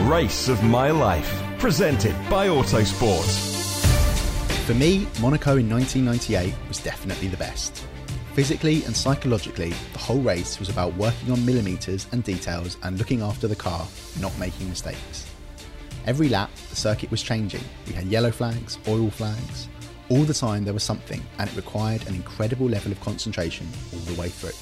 Race of My Life, presented by Autosport. For me, Monaco in 1998 was definitely the best. Physically and psychologically, the whole race was about working on millimetres and details and looking after the car, not making mistakes. Every lap, the circuit was changing. We had yellow flags, oil flags. All the time there was something, and it required an incredible level of concentration all the way through.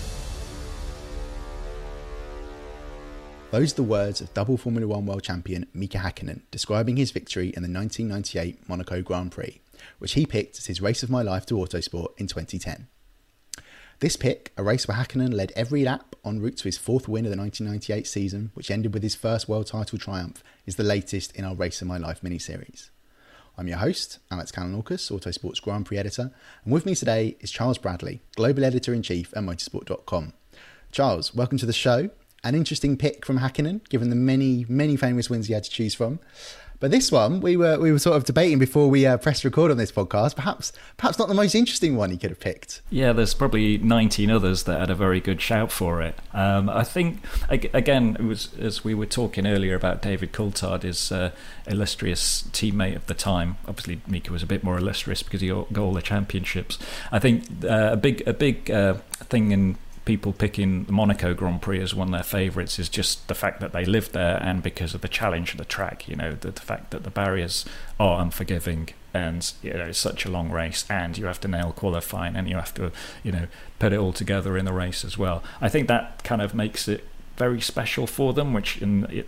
Those are the words of double Formula One world champion Mika Häkkinen describing his victory in the 1998 Monaco Grand Prix, which he picked as his race of my life to Autosport in 2010. This pick, a race where Häkkinen led every lap en route to his fourth win of the 1998 season, which ended with his first world title triumph, is the latest in our Race of My Life mini-series. I'm your host, Alex Kalinauckas, Autosport's Grand Prix editor, and with me today is Charles Bradley, Global Editor-in-Chief at Motorsport.com. Charles, welcome to the show. An interesting pick from Häkkinen, given the many, many famous wins he had to choose from. But this one, we were sort of debating before we pressed record on this podcast. Perhaps not the most interesting one he could have picked. Yeah, there's probably 19 others that had a very good shout for it. I think, again, it was as we were talking earlier about David Coulthard, his illustrious teammate of the time. Obviously, Mika was a bit more illustrious because he got all the championships. I think a big thing in people picking the Monaco Grand Prix as one of their favourites is just the fact that they lived there, and because of the challenge of the track, the fact that the barriers are unforgiving, and it's such a long race, and you have to nail qualifying, and you have to put it all together in the race as well. I think that kind of makes it very special for them, which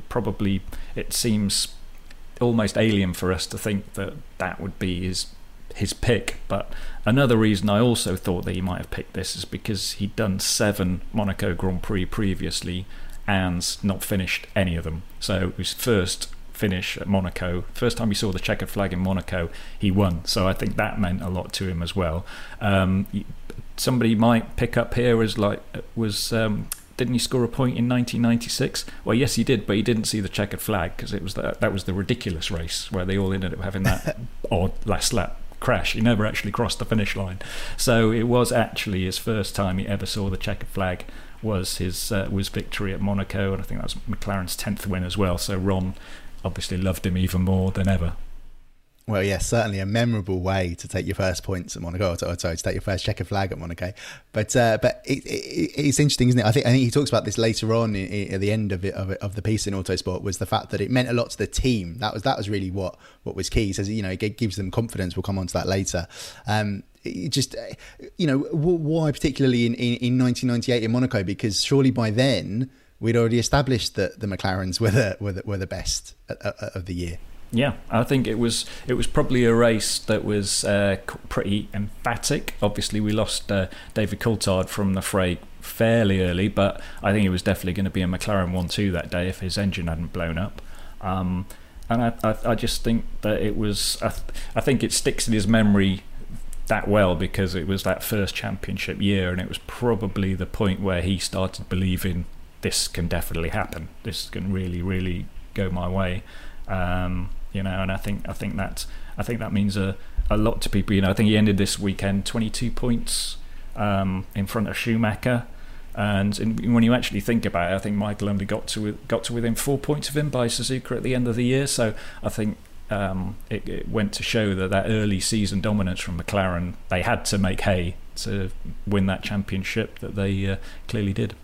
it seems almost alien for us to think that would be his pick. But another reason I also thought that he might have picked this is because he'd done 7 Monaco Grand Prix previously and not finished any of them. So his first finish at Monaco, first time he saw the checkered flag in Monaco, he won. So I think that meant a lot to him as well. Somebody might pick up here didn't he score a point in 1996? Well, yes, he did, but he didn't see the checkered flag because it was that was the ridiculous race where they all ended up having that odd last lap crash. He never actually crossed the finish line. So it was actually his first time he ever saw the checkered flag was his victory at Monaco, and I think that was McLaren's 10th win as well. So Ron obviously loved him even more than ever. Well, yes, certainly a memorable way to take your first points at Monaco, to take your first checkered flag at Monaco. But it's interesting, isn't it? I think he talks about this later on at the end of the piece in Autosport, was the fact that it meant a lot to the team. That was really what was key. He says, it gives them confidence. We'll come on to that later. Why particularly in 1998 in Monaco? Because surely by then we'd already established that the McLarens were the best of the year. Yeah, I think it was probably a race that was pretty emphatic. Obviously, we lost David Coulthard from the fray fairly early, but I think it was definitely going to be a McLaren 1-2 that day if his engine hadn't blown up. And I just think that it was... I think it sticks in his memory that well because it was that first championship year, and it was probably the point where he started believing this can definitely happen. This can really, really go my way. And I think that means a lot to people. I think he ended this weekend 22 points in front of Schumacher, and when you actually think about it, I think Michael only got to within 4 points of him by Suzuka at the end of the year. So I think it went to show that early season dominance from McLaren, they had to make hay to win that championship that they clearly did.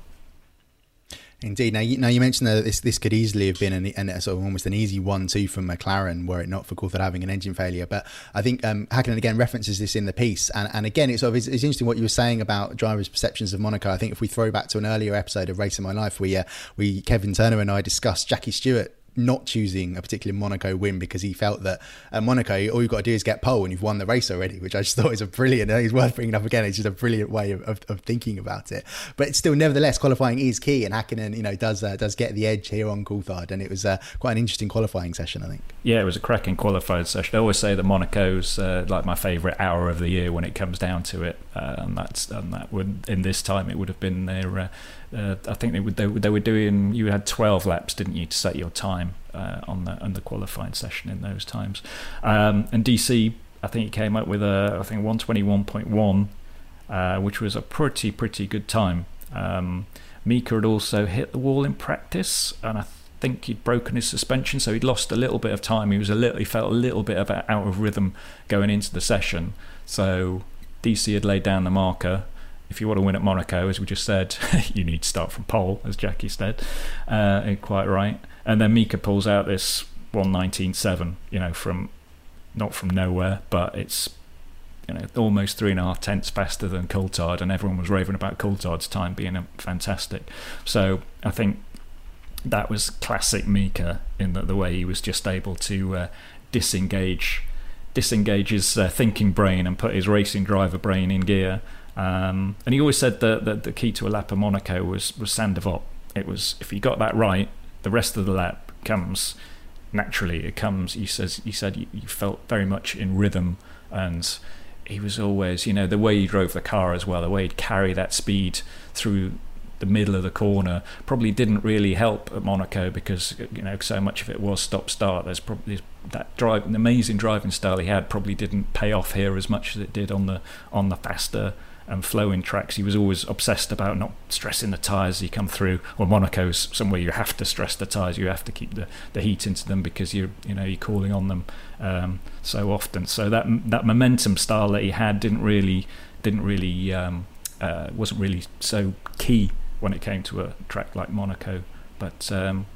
Indeed. Now you mentioned that this could easily have been a sort of almost an easy 1-2 from McLaren were it not for Coulthard having an engine failure. But I think Häkkinen again references this in the piece, and again it's interesting what you were saying about drivers' perceptions of Monaco. I think if we throw back to an earlier episode of Race of My Life, we Kevin Turner and I discussed Jackie Stewart not choosing a particular Monaco win because he felt that at Monaco all you've got to do is get pole and you've won the race already, which I just thought is a brilliant, it's worth bringing up again. It's just a brilliant way of thinking about it. But it's still, nevertheless, qualifying is key, and Häkkinen does get the edge here on Coulthard, and it was quite an interesting qualifying session, I think. Yeah, it was a cracking qualifying session. I always say that Monaco's like my favourite hour of the year when it comes down to it, and that would, in this time, it would have been their I think they were doing, you had 12 laps, didn't you, to set your time on the qualifying session in those times. And DC, I think he came up with a 121.1, which was a pretty good time. Mika had also hit the wall in practice, and think he'd broken his suspension, so he'd lost a little bit of time. He felt a little bit out of rhythm going into the session. So DC had laid down the marker. If you want to win at Monaco, as we just said, you need to start from pole, as Jackie said, quite right. And then Mika pulls out this 1:19.7, from not from nowhere, but it's almost 3.5 tenths faster than Coulthard, and everyone was raving about Coulthard's time being fantastic. So I think that was classic Mika in the way he was just able to disengage his thinking brain and put his racing driver brain in gear. And he always said that the key to a lap of Monaco was Sainte Devote. It was, if you got that right, the rest of the lap comes naturally. It comes. He said you felt very much in rhythm, and he was always, the way he drove the car as well, the way he'd carry that speed through the middle of the corner probably didn't really help at Monaco, because so much of it was stop-start. There's probably that an amazing driving style he had probably didn't pay off here as much as it did on the faster and flowing tracks. He was always obsessed about not stressing the tyres as you come through. Well, Monaco's somewhere you have to stress the tyres. You have to keep the heat into them, because you're calling on them so often. So that momentum style that he had wasn't really so key when it came to a track like Monaco. But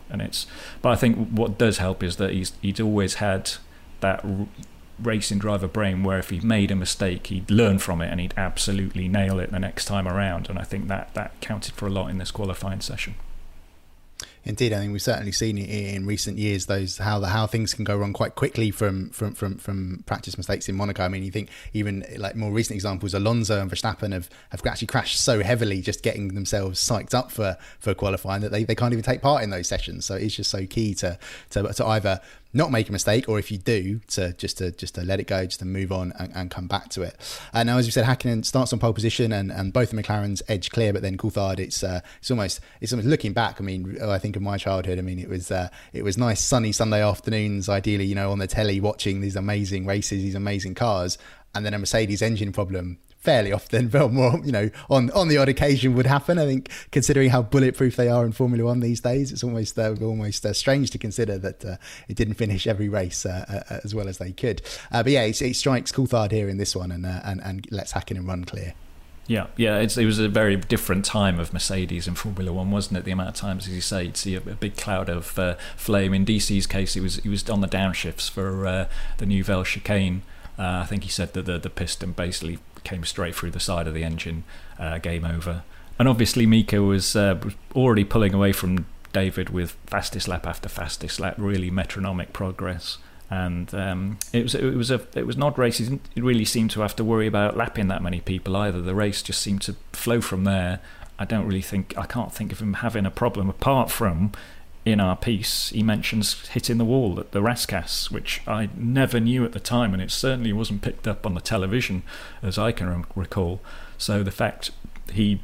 I think what does help is that he's always had that racing driver brain, where if he made a mistake, he'd learn from it and he'd absolutely nail it the next time around. And I think that counted for a lot in this qualifying session. Indeed, I think we've certainly seen it in recent years, how things can go wrong quite quickly from practice mistakes in Monaco. I mean, you think even like more recent examples, Alonso and Verstappen have actually crashed so heavily just getting themselves psyched up for qualifying that they can't even take part in those sessions. So it's just so key to either not make a mistake, or if you do, to just to let it go, just to move on and come back to it. Now, as we said, Hakkinen starts on pole position, and both the McLarens edge clear, but then Coulthard, it's almost looking back. I mean, I think of my childhood. I mean, it was nice sunny Sunday afternoons, ideally, on the telly, watching these amazing races, these amazing cars, and then a Mercedes engine problem fairly often, but more, on the odd occasion would happen. I think, considering how bulletproof they are in Formula One these days, it's almost strange to consider that it didn't finish every race as well as they could. But yeah, it strikes Coulthard here in this one, and lets Hakkinen run clear. Yeah, it was a very different time of Mercedes in Formula One, wasn't it? The amount of times, as you say, you'd see a big cloud of flame. In DC's case, he was on the downshifts for the Nouvelle chicane. I think he said that the piston basically came straight through the side of the engine, game over. And obviously Mika was already pulling away from David with fastest lap after fastest lap, really metronomic progress. And it was an odd race. He didn't really seem to have to worry about lapping that many people either. The race just seemed to flow from there. I can't think of him having a problem, apart from, in our piece, he mentions hitting the wall at the Rascasse, which I never knew at the time, and it certainly wasn't picked up on the television as I can recall. So the fact he,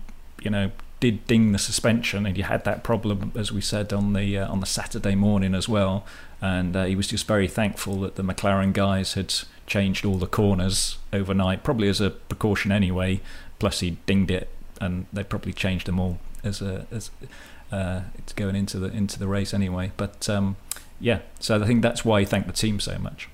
did ding the suspension, and he had that problem, as we said, on the Saturday morning as well, and he was just very thankful that the McLaren guys had changed all the corners overnight, probably as a precaution anyway. Plus he dinged it, and they probably changed them all as it's going into the race anyway. But so I think that's why he thanked the team so much.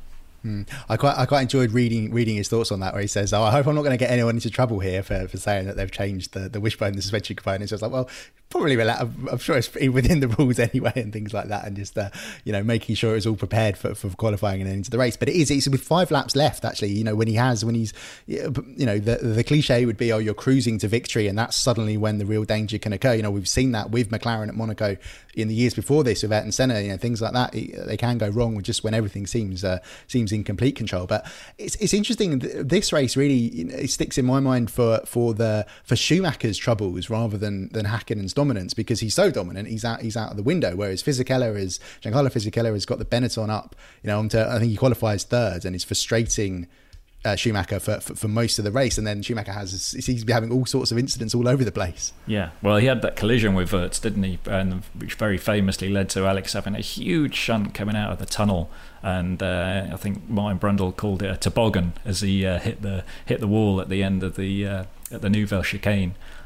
I quite enjoyed reading his thoughts on that, where he says, I hope I'm not going to get anyone into trouble here for saying that they've changed the wishbone, the suspension components. So I was like, well, probably I'm sure it's within the rules anyway, and things like that, and just making sure it's all prepared for qualifying and then into the race. But it's with 5 laps left, actually. When he's the cliche would be, oh, you're cruising to victory, and that's suddenly when the real danger can occur. We've seen that with McLaren at Monaco in the years before this, with Ayrton Senna. Things like that, they can go wrong just when everything seems in complete control. But it's interesting. This race really it sticks in my mind for Schumacher's troubles rather than Hakkinen's dominance, because he's so dominant, he's out of the window. Whereas Giancarlo Fisichella has got the Benetton up, I think he qualifies third, and it's frustrating Schumacher for most of the race. And then Schumacher seems to be having all sorts of incidents all over the place. Yeah, well, he had that collision with Wirtz, didn't he? And which very famously led to Alex having a huge shunt coming out of the tunnel. And I think Martin Brundle called it a toboggan as he hit the wall at the end of the Nouvelle chicane.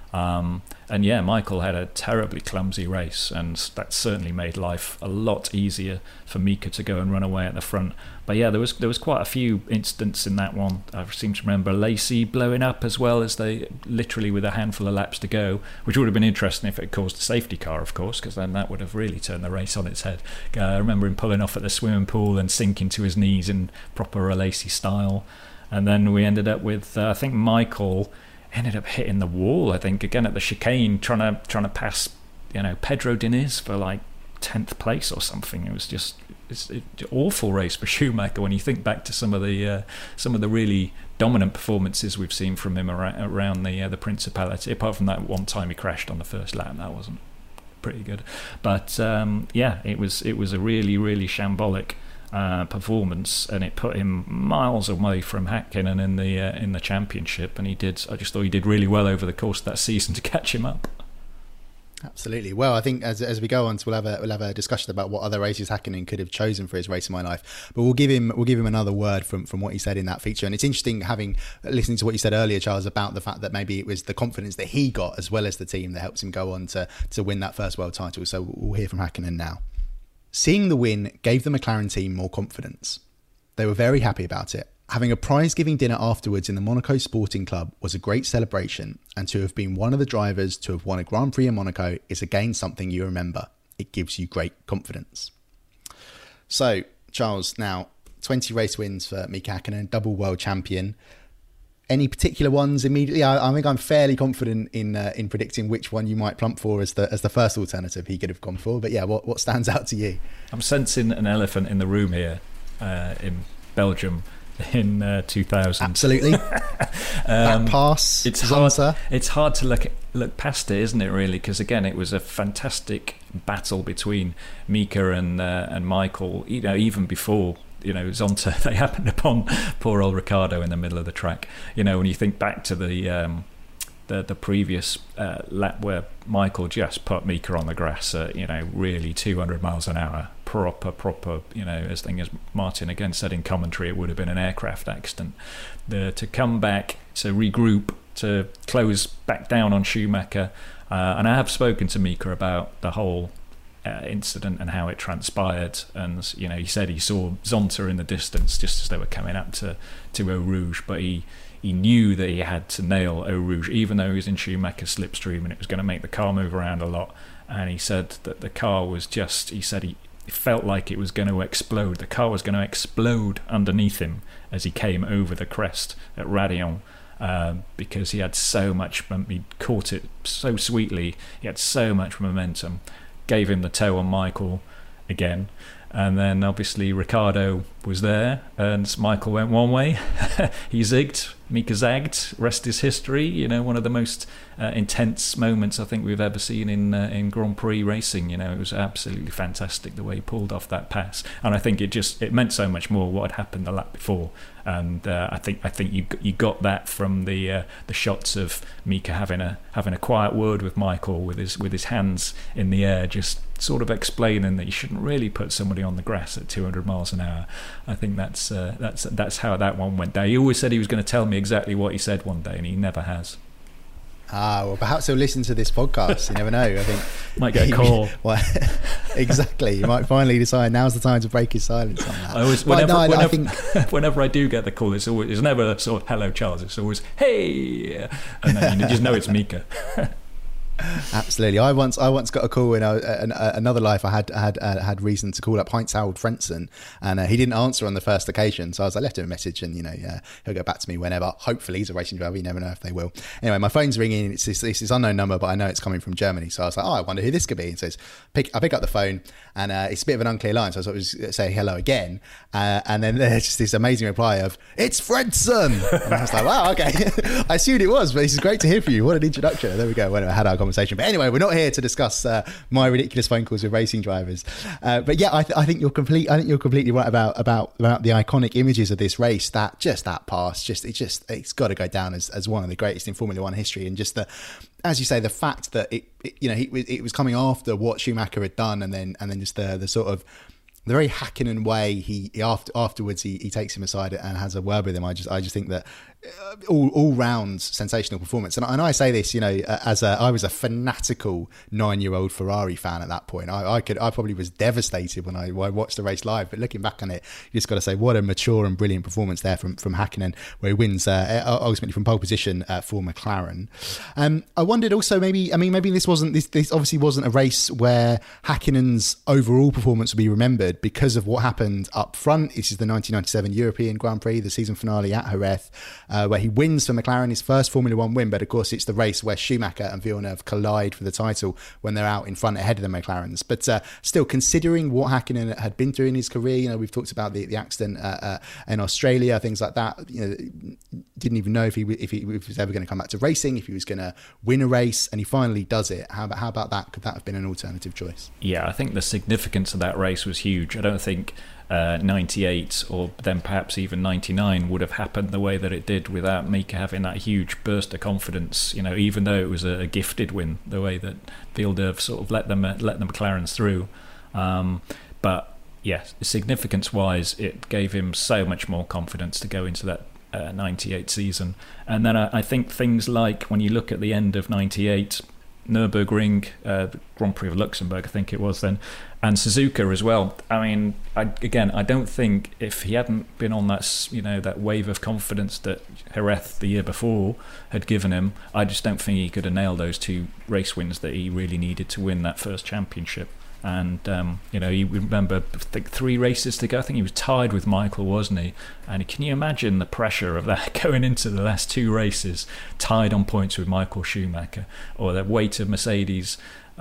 And yeah, Michael had a terribly clumsy race, and that certainly made life a lot easier for Mika to go and run away at the front. But yeah, there was quite a few incidents in that one. I seem to remember Lacey blowing up as well, as they literally with a handful of laps to go, which would have been interesting if it caused a safety car, of course, because then that would have really turned the race on its head. I remember him pulling off at the swimming pool and sinking to his knees in proper Lacey style. And then we ended up with, I think Michael ended up hitting the wall, I think, again at the chicane, trying to pass, Pedro Diniz for like 10th place or something. It was just it's an awful race for Schumacher when you think back to some of the really dominant performances we've seen from him around the Principality. Apart from that one time he crashed on the first lap, that wasn't pretty good. But it was a really, really shambolic performance, and it put him miles away from Häkkinen in the championship. And I just thought he did really well over the course of that season to catch him up. Absolutely. Well, I think as we go on, we'll have a discussion about what other races Häkkinen could have chosen for his Race of My Life. But we'll give him another word from what he said in that feature. And it's interesting listening to what you said earlier, Charles, about the fact that maybe it was the confidence that he got as well as the team that helps him go on to win that first world title. So we'll hear from Häkkinen now. Seeing the win gave the McLaren team more confidence. They were very happy about it. Having a prize-giving dinner afterwards in the Monaco Sporting Club was a great celebration, and to have been one of the drivers to have won a Grand Prix in Monaco is again something you remember. It gives you great confidence. So, Charles, now 20 race wins for Mika Häkkinen, double world champion. Any particular ones immediately? I think I'm fairly confident in predicting which one you might plump for as the first alternative he could have gone for. But yeah, what stands out to you? I'm sensing an elephant in the room here in Belgium in 2000. Absolutely. That pass. It's hard to look past it, isn't it? Really, because again, it was a fantastic battle between Mika and Michael. Even before Zonta, they happened upon poor old Ricciardo in the middle of the track. When you think back to the previous lap where Michael just put Mika on the grass at really 200 miles an hour, proper as Martin again said in commentary, it would have been an aircraft accident. To come back, to regroup, to close back down on Schumacher, and I have spoken to Mika about the whole incident and how it transpired, and he said he saw Zonta in the distance just as they were coming up to Eau Rouge, but he knew that he had to nail Eau Rouge, even though he was in Schumacher's slipstream and it was going to make the car move around a lot. And he said that the car was he felt like it was going to explode. The car was going to explode underneath him as he came over the crest at Raidillon, because he had so much, he caught it so sweetly, he had so much momentum, gave him the toe on Michael again. And then obviously Ricciardo was there and Michael went one way. He zigged, Mika zagged, rest is history. One of the most intense moments I think we've ever seen in Grand Prix racing. It was absolutely fantastic the way he pulled off that pass. And I think it meant so much more what had happened the lap before. And I think you got that from the shots of Mika having a quiet word with Michael with his hands in the air, just sort of explaining that you shouldn't really put somebody on the grass at 200 miles an hour. I think that's how that one went down. He always said he was going to tell me exactly what he said one day, and he never has. Well, perhaps he'll listen to this podcast. You never know. I think might get a call. Well, exactly. You might finally decide now's the time to break his silence on that. I always, whenever I do get the call, it's never a sort of hello, Charles. It's always hey, and then you just know it's Mika. Absolutely. I once got a call in another life. I had reason to call up Heinz-Harald Frentzen, and he didn't answer on the first occasion. So I left him a message, and he'll get back to me whenever. Hopefully, he's a racing driver. You never know if they will. Anyway, my phone's ringing. It's this unknown number, but I know it's coming from Germany. So I was like, I wonder who this could be. And so I pick up the phone, and it's a bit of an unclear line. So I thought I was say hello again, and then there's just this amazing reply of "It's Frentzen," and I was like, wow, okay. I assumed it was, but this is great to hear from you. What an introduction. There we go. Well, I had our conversation. But anyway, we're not here to discuss my ridiculous phone calls with racing drivers. But yeah, I think you're completely right about the iconic images of this race. That pass, it's got to go down as one of the greatest in Formula One history. And just as you say, the fact that it was coming after what Schumacher had done, and then just the sort of the very Häkkinen way he afterwards he takes him aside and has a word with him. I just think that all round sensational performance. And I say this, I was a fanatical 9-year-old Ferrari fan at that point. I probably was devastated when I watched the race live. But looking back on it, you just got to say what a mature and brilliant performance there from Hakkinen, where he wins ultimately from pole position for McLaren. I wondered also maybe this obviously wasn't a race where Hakkinen's overall performance will be remembered because of what happened up front. This is the 1997 European Grand Prix, the season finale at Jerez, where he wins for McLaren, his first Formula One win. But of course, it's the race where Schumacher and Villeneuve collide for the title when they're out in front ahead of the McLarens. But still, considering what Hakkinen had been through in his career, we've talked about the accident in Australia, things like that. Didn't even know if he was ever going to come back to racing, if he was going to win a race, and he finally does it. How about that? Could that have been an alternative choice? Yeah, I think the significance of that race was huge. I don't think 98 or then perhaps even 99 would have happened the way that it did without Mika having that huge burst of confidence, even though it was a gifted win, the way that Villeneuve sort of let the McLarens through. But yes, significance wise, it gave him so much more confidence to go into that 98 season. And then I think things like when you look at the end of 98, Nürburgring, the Grand Prix of Luxembourg, I think it was then, and Suzuka as well. I mean, I don't think if he hadn't been on that, that wave of confidence that Jerez the year before had given him, I just don't think he could have nailed those 2 race wins that he really needed to win that first championship. And you remember, I think 3 races to go. I think he was tied with Michael, wasn't he? And can you imagine the pressure of that going into the last 2 races, tied on points with Michael Schumacher, or the weight of Mercedes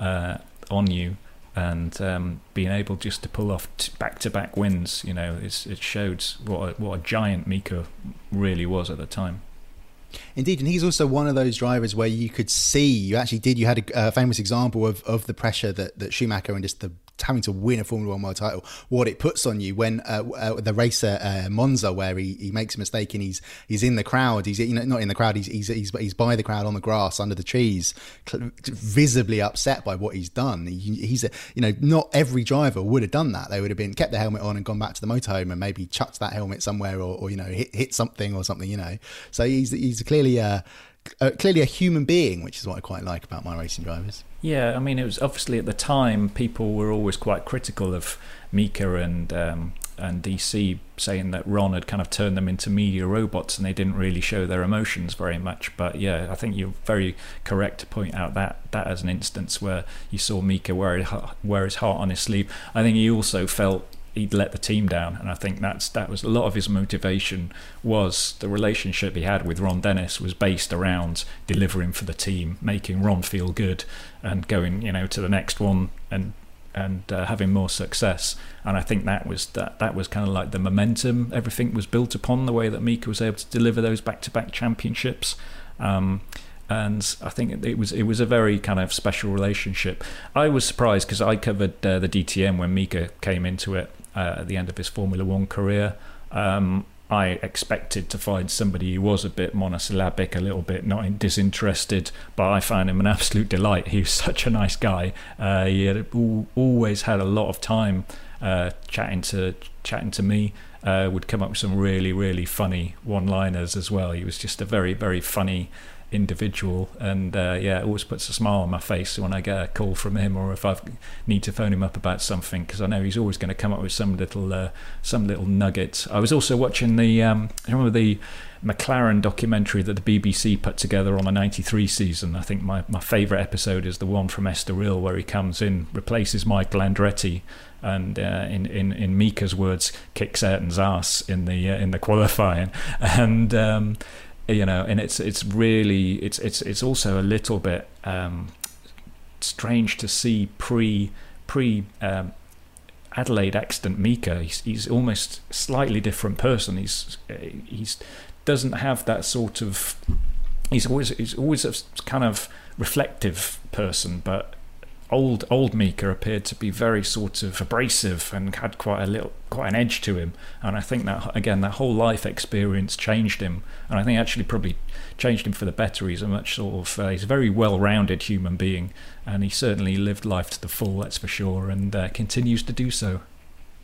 on you, and being able just to pull off back-to-back wins? It showed what a giant Mika really was at the time. Indeed, and he's also one of those drivers where you could see, you had a famous example of the pressure that Schumacher and just the having to win a Formula One world title, what it puts on you when the racer Monza, where he makes a mistake and he's in the crowd, he's not in the crowd, he's by the crowd on the grass under the trees, visibly upset by what he's done. Not every driver would have done that. They would have been kept the helmet on and gone back to the motorhome and maybe chucked that helmet somewhere or hit something or something. So he's clearly a human being, which is what I quite like about my racing drivers. Yeah, I mean, it was obviously at the time people were always quite critical of Mika and DC, saying that Ron had kind of turned them into media robots and they didn't really show their emotions very much. But yeah, I think you're very correct to point out that as an instance where you saw Mika wear his heart on his sleeve. I think he also felt he'd let the team down, and I think that was a lot of his motivation. Was the relationship he had with Ron Dennis was based around delivering for the team, making Ron feel good, and going to the next one and having more success. And I think that was kind of like the momentum everything was built upon, the way that Mika was able to deliver those back-to-back championships. And I think it was a very kind of special relationship. I was surprised because I covered the DTM when Mika came into it at the end of his Formula One career. I expected to find somebody who was a bit monosyllabic, a little bit not disinterested, but I found him an absolute delight. He was such a nice guy. He had always had a lot of time chatting to me. Would come up with some really, really funny one-liners as well. He was just a very, very funny individual, and it always puts a smile on my face when I get a call from him, or if I need to phone him up about something, because I know he's always going to come up with some little nugget. I was also watching I remember the McLaren documentary that the BBC put together on the 93 season. I think my favourite episode is the one from Estoril where he comes in, replaces Michael Andretti, and in Mika's words, kicks Ayrton's ass in the qualifying, and and it's really also a little bit strange to see pre Adelaide accident Mika. He's almost a slightly different person. He's doesn't have that sort of. He's always a kind of reflective person, but old Mika appeared to be very sort of abrasive and had quite an edge to him. And I think that again, that whole life experience changed him, and I think actually probably changed him for the better. He's he's a very well-rounded human being, and he certainly lived life to the full, that's for sure, and continues to do so.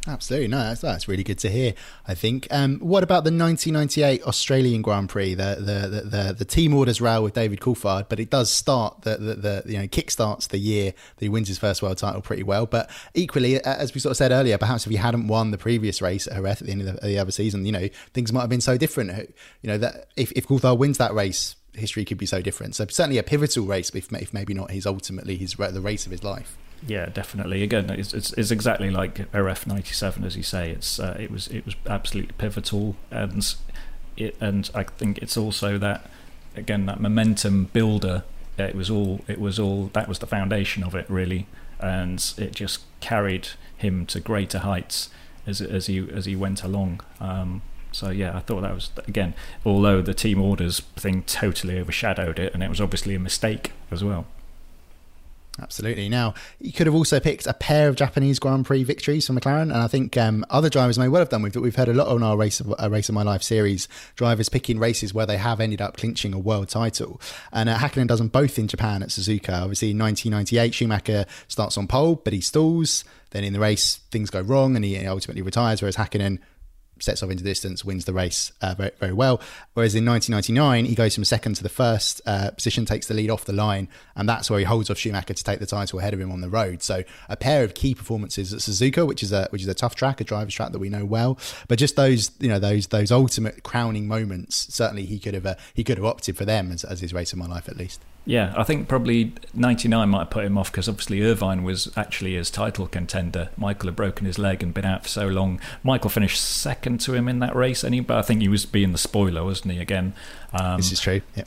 Absolutely, no, that's really good to hear. I think. What about the 1998 Australian Grand Prix? The team orders row with David Coulthard, but it does start kickstarts the year that he wins his first world title pretty well. But equally, as we sort of said earlier, perhaps if he hadn't won the previous race at Jerez at the end of the other season, things might have been so different. That if Coulthard wins that race, history could be so different. So certainly a pivotal race, if maybe not the race of his life. Yeah, definitely. Again, it's exactly like RF 97, as you say. It was absolutely pivotal, and I think it's also that momentum builder. It was all that was the foundation of it, really, and it just carried him to greater heights as he went along. So yeah, I thought that was, again, although the team orders thing totally overshadowed it, and it was obviously a mistake as well. Absolutely. Now, you could have also picked a pair of Japanese Grand Prix victories for McLaren, and I think other drivers may well have done. We've heard a lot on our Race of My Life series, drivers picking races where they have ended up clinching a world title, and Hakkinen does them both in Japan at Suzuka. Obviously, in 1998, Schumacher starts on pole, but he stalls. Then in the race, things go wrong, and he ultimately retires, whereas Hakkinen sets off into the distance, wins the race very, very well. Whereas in 1999, he goes from second to the first position, takes the lead off the line, and that's where he holds off Schumacher to take the title ahead of him on the road. So a pair of key performances at Suzuka, which is a tough track, a driver's track that we know well. But just those ultimate crowning moments, certainly he could have opted for them as his Race of My Life, at least. Yeah, I think probably 99 might have put him off because obviously Irvine was actually his title contender. Michael had broken his leg and been out for so long. Michael finished second to him in that race, but I think he was being the spoiler, wasn't he, again? This is true. Yep.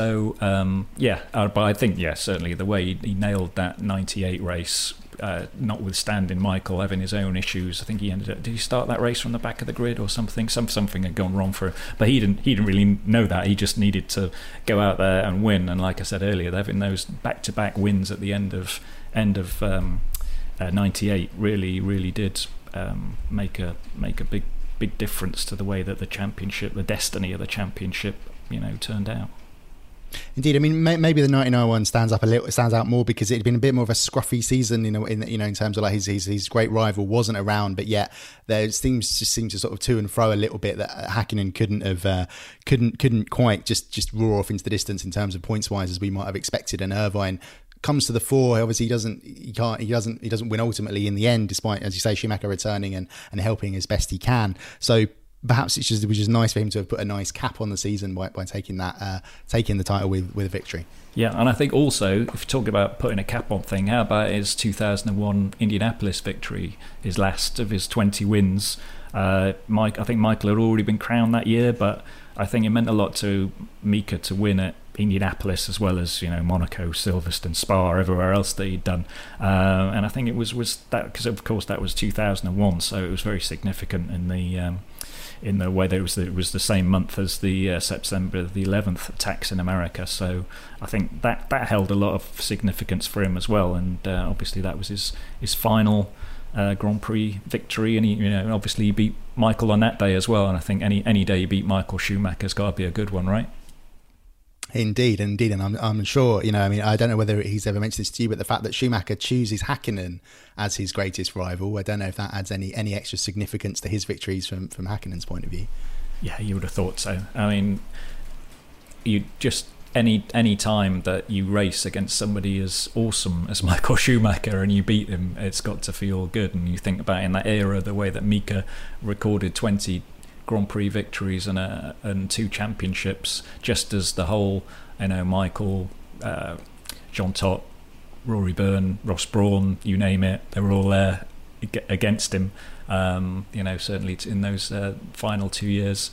But I think, certainly the way he nailed that 98 race, notwithstanding Michael having his own issues. I think he ended up, did he start that race from the back of the grid or something? Something had gone wrong for him, but he didn't really know that. He just needed to go out there and win. And like I said earlier, having those back-to-back wins at the end of 98 really did make a big difference to the way that the destiny of the championship, turned out. Indeed, I mean, maybe the 99 one stands out more because it had been a bit more of a scruffy season, in terms of like his great rival wasn't around, but yet there seemed to sort of to and fro a little bit that Hakkinen couldn't quite just roar off into the distance in terms of points wise as we might have expected, and Irvine comes to the fore. Obviously, he doesn't win ultimately in the end, despite, as you say, Schumacher returning and helping as best he can. So perhaps it was just nice for him to have put a nice cap on the season by taking the title with a victory. Yeah, and I think also, if you talk about putting a cap on thing, how about his 2001 Indianapolis victory, his last of his 20 wins? I think Michael had already been crowned that year, but I think it meant a lot to Mika to win at Indianapolis as well as Monaco, Silverstone, Spa, everywhere else that he'd done, and I think it was that because of course that was 2001, so it was very significant in the way that it was the same month as the September the 11th attacks in America. So I think that held a lot of significance for him as well, and obviously that was his final Grand Prix victory, and he obviously he beat Michael on that day as well, and I think any day you beat Michael Schumacher's got to be a good one, right? Indeed, and I'm sure, I don't know whether he's ever mentioned this to you, but the fact that Schumacher chooses Hakkinen as his greatest rival, I don't know if that adds any extra significance to his victories from Hakkinen's point of view. Yeah, you would have thought so. I mean, you just any time that you race against somebody as awesome as Michael Schumacher and you beat him, it's got to feel good. And you think about in that era, the way that Mika recorded 20 Grand Prix victories and 2 championships, just as the whole, Michael, Jean Todt, Rory Byrne, Ross Brawn, you name it, they were all there against him. Certainly in those final 2 years.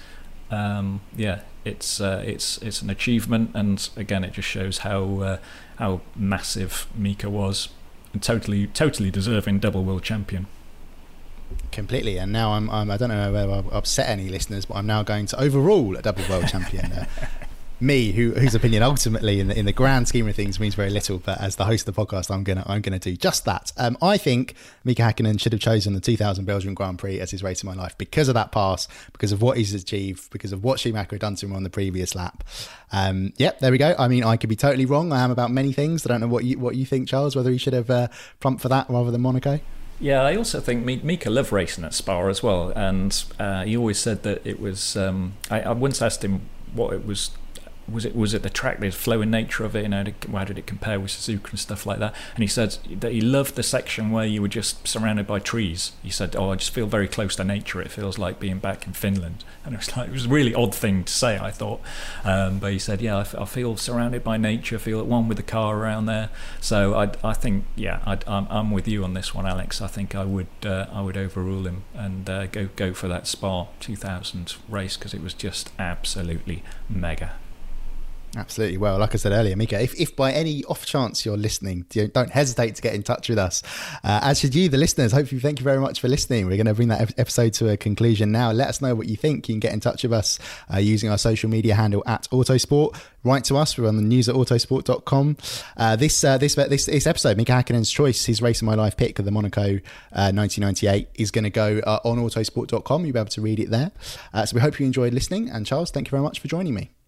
It's an achievement, and again, it just shows how massive Mika was, and totally deserving double world champion. Completely, and now I don't know whether I'll upset any listeners, but I'm now going to overrule a double world champion. Me, whose opinion ultimately in the grand scheme of things means very little, but as the host of the podcast, I'm gonna do just that. I think Mika Hakkinen should have chosen the 2000 Belgian Grand Prix as his Race of My Life because of that pass, because of what he's achieved, because of what Schumacher had done to him on the previous lap. There we go. I mean, I could be totally wrong. I am about many things. I don't know what you think, Charles, whether he should have plumped for that rather than Monaco. Yeah, I also think Mika loved racing at Spa as well, and he always said that it was. I once asked him what it was. Was it the track, the flowing nature of it, how did it compare with Suzuka and stuff like that? And he said that he loved the section where you were just surrounded by trees. He said, I just feel very close to nature. It feels like being back in Finland. And it was a really odd thing to say, I thought. But he said, I feel surrounded by nature, feel at one with the car around there. So I think, I'm with you on this one, Alex. I think I would overrule him and go for that Spa 2000 race, because it was just absolutely mega. Absolutely. Well, like I said earlier, Mika, if by any off chance you're listening, don't hesitate to get in touch with us. As should you, the listeners. Hopefully, thank you very much for listening. We're going to bring that episode to a conclusion now. Let us know what you think. You can get in touch with us using our social media handle @Autosport. Write to us. We're on the news at autosport.com. This episode, Mika Häkkinen's choice, his Race of My Life pick of the Monaco 1998, is going to go on autosport.com. You'll be able to read it there. So we hope you enjoyed listening. And Charles, thank you very much for joining me.